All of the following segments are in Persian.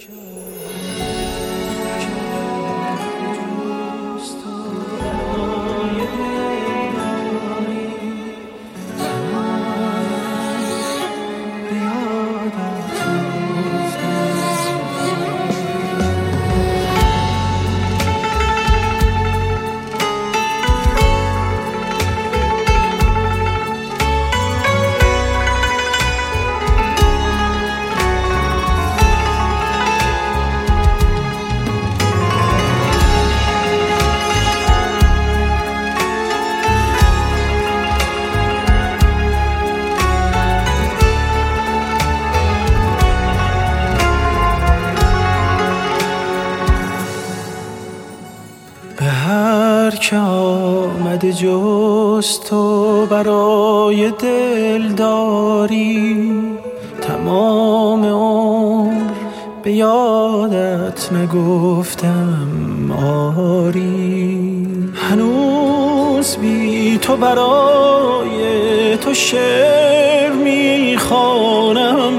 به هر که آمده جز تو برای دلداری، تمام عمر به یادت نگفتم آری. هنوز بی تو برای تو شعر میخوانم،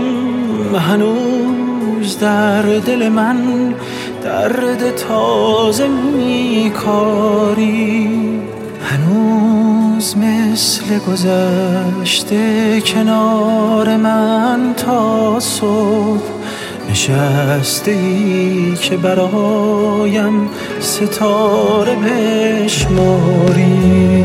هنوز در دل من درد تازه میکاری. هنوز مثل گذشته کنار من تا صبح نشسته ای که برایم ستاره بشماری.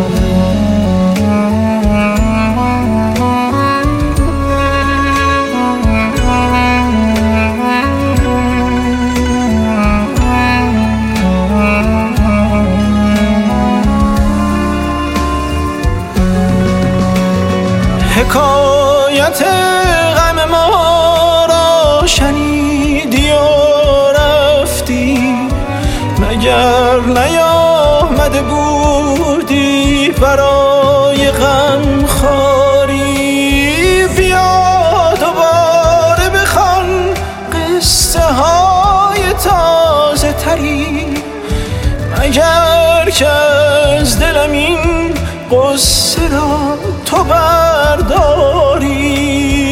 حکایت غم ما را شنیدی و رفتی، مگر نیامده بودی برای غم خواری؟ بیا دوباره بخوان قصه های تازه تری، مگر که از دلم این قصه را تو برداری.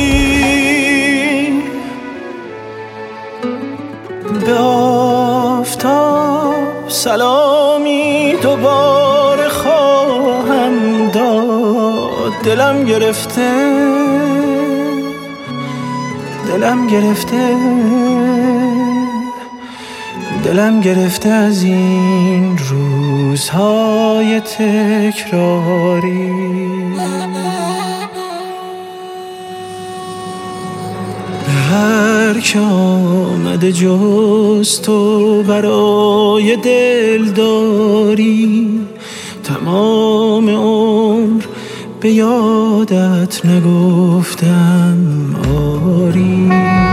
به آفتاب سلامی دوباره خواهم داد، دلم گرفته از این روزهای تکراری. به هر که آمده جز تو برای دلداری، تمام عمر به یادت نگفتم آری.